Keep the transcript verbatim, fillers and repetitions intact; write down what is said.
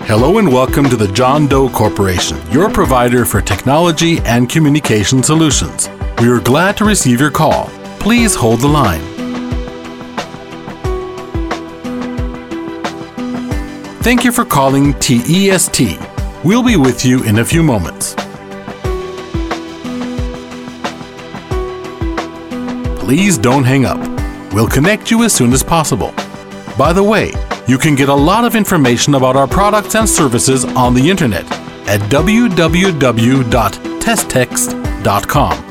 Hello and welcome to the John Doe Corporation, your provider for technology and communication solutions. We are glad to receive your call. Please hold the line. Thank you for calling T E S T. We'll be with you in a few moments. Please don't hang up. We'll connect you as soon as possible. By the way, you can get a lot of information about our products and services on the internet at w w w dot testext dot com.